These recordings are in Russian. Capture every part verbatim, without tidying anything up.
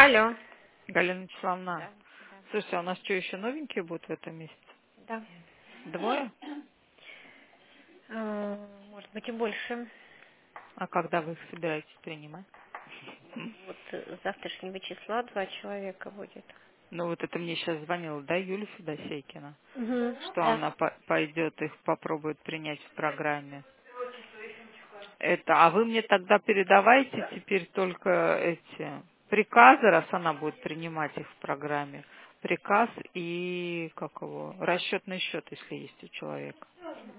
Алло. Галина Вячеславовна, Да, да, слушайте, а у нас что, еще новенькие будут в этом месяце? да. Двое? Э, Может быть и больше. А когда вы их собираетесь принимать? Вот э, с завтрашнего числа два человека будет. Ну вот это мне сейчас звонила, да, Юля Федосейкина, Угу, что да. она по- пойдет их попробует принять в программе. Это, а вы мне тогда передавайте теперь только эти приказы, раз она будет принимать их в программе. Приказ и как его, расчетный счет, если есть у человека.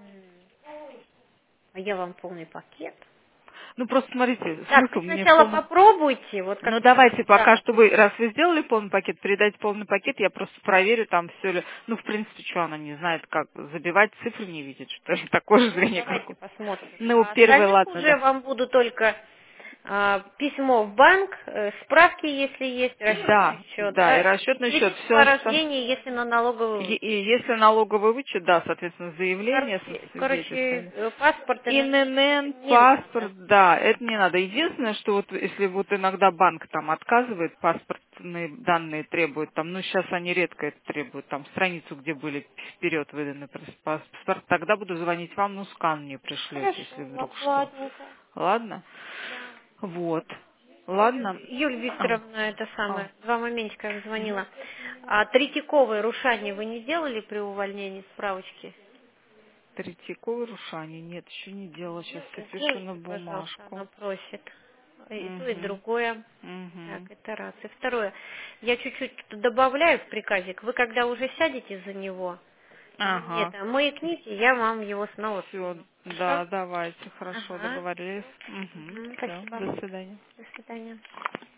А я вам полный пакет. Ну просто смотрите, Так, вы смысл мне сначала полный. попробуйте, вот как Ну давайте да. пока что вы, раз вы сделали полный пакет, передайте полный пакет, я просто проверю там все ли. Ну в принципе, что она не знает, как забивать, цифры не видит, что ли, такое же Ну, зрение, как давайте у... посмотрим. Ну А первый, остальных ладно, уже да. вам буду только а, письмо в банк, э, справки, если есть, расчетный Да, счет, да, и да, и расчетный счет, свидетельство о все. рождении, если на налоговую. И, и если налоговый вычет, да, соответственно, заявление со Короче, короче, свидетельствами. э, паспорт, И эн эн эн, это ИНН, не надо. паспорт, да, это не надо. Единственное, что вот если вот иногда банк там отказывает, паспортные данные требует, там, ну сейчас они редко это требуют, там страницу, где были вперед выданы прос- паспорт, тогда буду звонить вам, ну скан мне пришлете, если Хорошо, ла- вдруг что. ладненько. Ладно? Да. Вот. Юль, Ладно? Юль А, Викторовна, это а. самое, два моментика я звонила. А Третьяковой Рушане вы не делали при увольнении справочки? Третьяковой Рушане. Нет, еще не делала. Сейчас все пишу на Сделайте, пожалуйста, она бумажку. просит. И то, и Угу. другое. Так, Угу. это раз. И второе. Я чуть-чуть тут добавляю в приказик. Вы когда уже сядете за него, мне Ага. там маякните, я вам его снова Все. скину. Хорошо? Да, давайте. Хорошо, Ага. договорились. Угу. Мгм, Все. спасибо. До свидания. До свидания.